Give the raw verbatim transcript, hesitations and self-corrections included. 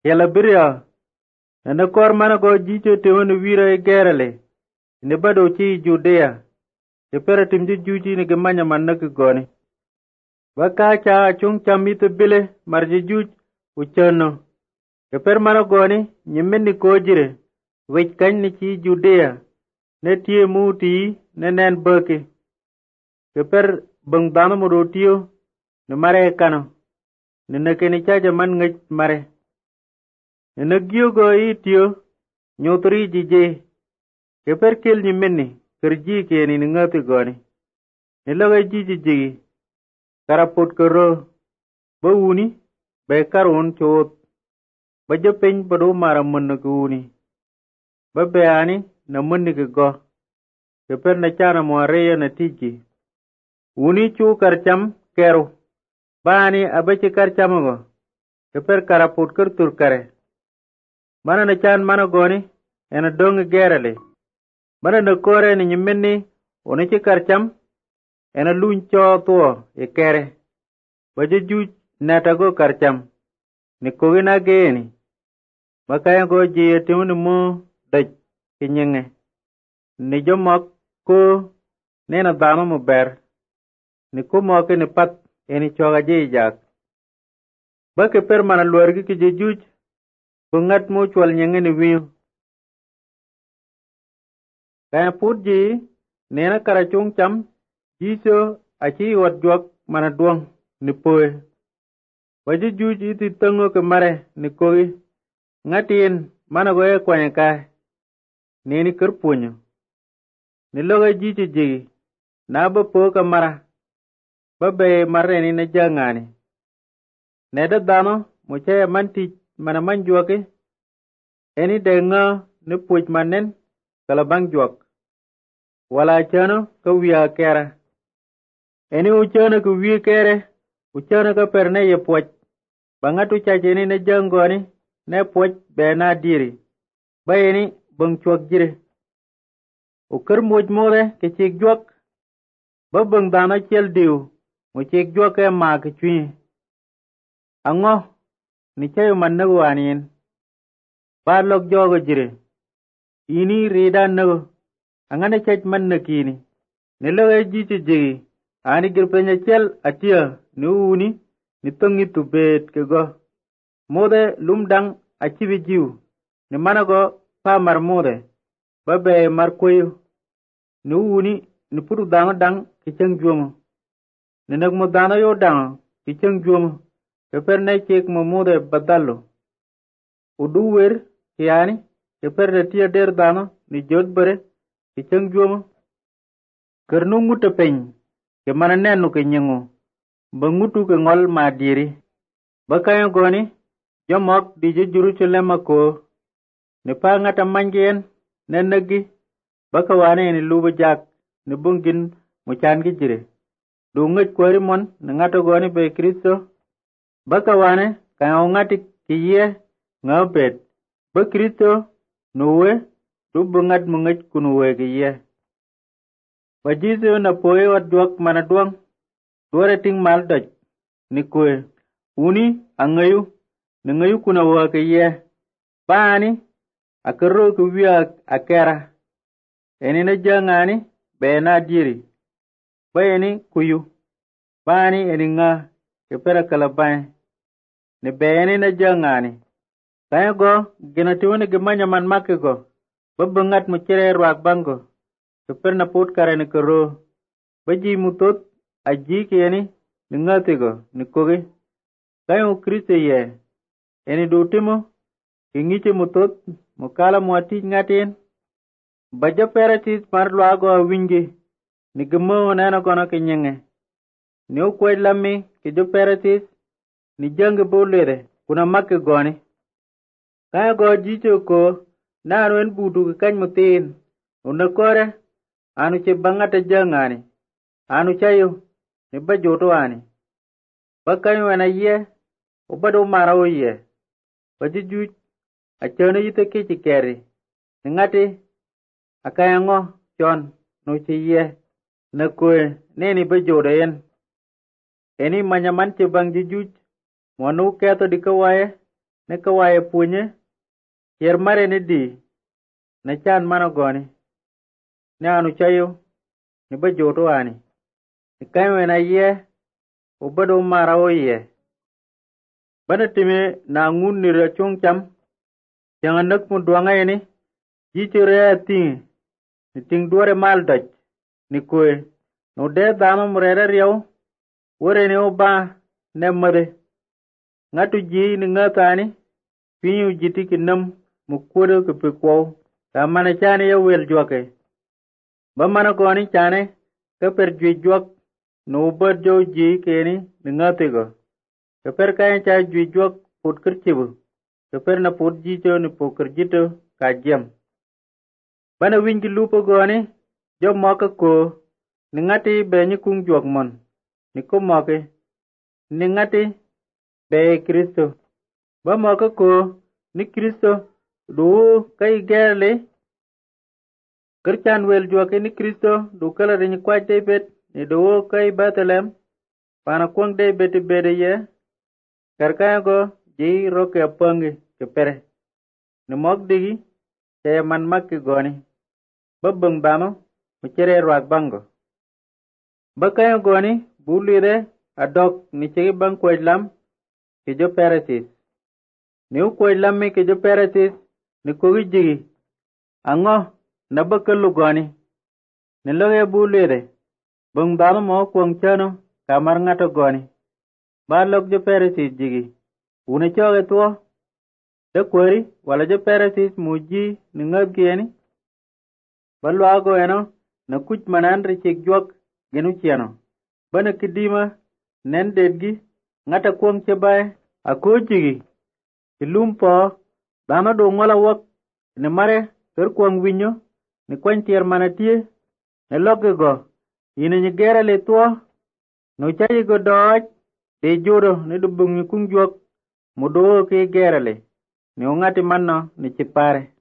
Yala birya, na kor mana go jicho te wani wira e gerale, ne bado chi Judea, e pera timji juji ni gemanya manna ki goni. Waka cha chung chamite bile marji juj uchano. E per mana goni, nyemen ni kojire, wech kany ni chi Judea, ne tie muti ne nen bake. E per bang dano morotiyo, ne mare kano, ne nakeni chaja man ngach mare. Ina giyo go itiyo nyotri jije ke per kel ni menni kerji ke ni ngati goni ni loga jiji jigi karapot koro ba uni be karon chot ba jepeng bado mara mun ko uni ba be ani na mun ni go ke per na chana mo reya na tiji uni chu karcham kero bani abache karcham go ke per karapot kar tur kare mana na chan mana goni ena dong gerale mana na kore ni nyimenni oni ci karcham ena luñ cho to e kere baje juj nata go karcham ni kogi na geni makaya go je timuni mo daj kinyenge ni jomok ko nena dano mo ber ni ko mo ke ni pat eni choga je jak bake per mana luargi ki je juj bungat mo chwal nyenge ni wiyo. Kaya put ji, nena karachung cham, jiso achi wat juak mana duang ni poe. Waji juj iti tango ke mare ni kogi, ngatiin mana goya kwanya kai, neni kerpunyo. Niloga jichi jigi, na ba po ka mara, ba be mare ni na jangani. Neda dano, mochaya manti mana man juake, eni de nga ni puj manen kalabang juak. Wala chano ka wiya kera. Eni uchano ka wiya kere, uchano ka perne ye puj. Bangatu chacheni na jangoni, ne puj be na diri. Ba eni bang chuak jire. Ukar muj mode ke chik juak. Ba bang dana chel diu, mu chik juak e maa ke chunye. Ango, ni chayo man nagu anin. Ba lok jogo jire. Ini rida nagu. Angane chach man nakini. Nilaga jichi jigi. Ani girpenya chel atia ni uni ni tongi tu bet ke go. Mode lumdang achibi jiu. Ni mana go pa mar mode. Babe mar koyo. Ni uni ni puru dano dang kichang juomo. Ni nagmo dano yo dang kichang juomo. Keper na chek mo mode badalo. Udu wer kiani. Keper na tia der dano ni jod bare. Kichang juomo. Kernu nguta peny. Ke mana nenu ke nyengu. Bangutu ke ngol madiri. Bakayo goni. Jomok di Jerusalem ako. Ni pa ngata manjien. Nenagi. Baka wane ni luba jak. Ni bungkin muchan ki jire. Dungit kwari mon. Ni ngata goni be Kristo. Baka wane. Kaya ngati kiye. Ngabet. Ba Kristo. Nuwe. Rubungat mungit kunuwe kiye. Wajise na poe wat duak mana duang. Duare ting mal doj. Ni kwe. Uni angayu. Ni ngayu kuna wake ye. Baani. Akaro kuwia akera. Eni na jangani. Be na diri. Ba eni kuyu. Baani eni nga. Kepera kalabay. Ni be eni na jangani. Kaya go. Ginatiwani gimanya man make go. Babangat mo chere ruak bango. Keper na pot kare ni kero. Baji mutot. Aji kiyani. Ningati go. Nikogi. Kaya ukriste ye. Eni dutimo. Kingiche mutot. Mukala muati ngatin. Baja peratis marlo ago awingi. Nigamo nana kono kinyenge. Ni ukway lami. Kijo peratis. Ni jange bolere. Kuna make goni. Kaya go jicho ko. Naro en budu kikany mutin. Unakore. Anu che bangata jangani. Anu chayo. Niba joto ani. Bakanyo wana ye. Ubado marawo ye. Bajijuj. Achone yite kichi keri. Ngati. Akayango. Chon. Nuchi ye. Nakwe. Neni bajodo yen. Eni manyaman che bang jijuj. Mwanu keto dikawaye. ne ka waye punye yer mare ne di ne chan mano goni ne anu chayo ni ba joto ani ni kaywe na ye o bado mara o ye bana time na ngun ni ra chung cham yang anak mu duanga ini ji chere ting ni ting duare mal daj ni koe no de dama murere riyaw wore ni o ba ne made ngatu ji ni ngatani pinyu jiti ki nam mu kodo ke pe ko ta mana chane ya wel joke ba mana ko ni chane ke per ji jok no bad jo ji ke ni ngate go ke per kay cha ji jok put kir chibu ke per na put ji cho ni pokir jito ka jem bana wingi lupo go ni jo moka ko ni ngati be ni kung jok mon ni ko moke ni ngati be Kristo ba moka ko ni Kristo du kai gele kirchan wel joke ni Kristo du kala ni kwa David ni do kai Bethlehem pana kwang David bede ye karka go ji roke apangi ke pere ni mok digi te man makki goni babang bamo mu chere ruak bango bakayo goni bulire adok ni chegi bang kwajlam ke jo peresis ni u kwajlam mi ke jo peresis ni kogi jigi ango na bakalu goni ni loge bulire bang bamo mo kwang chano kamar ngato goni ba log jo peresis jigi une choge tuo de kweri wala jo peresis muji ni ngab kieni balwa go eno na kuch manan richik jwak genu chiano bana kidima nen dedgi ngata kwang chebae akochigi ilum po dama do ngola wak ne mare ter kwang winyo ni kwany tier manatie ne loge go ine ni gera le tuo no chayi go doj de juro ni dubung ni kung jwak mudo ke gera le ni ongati manno ni chipare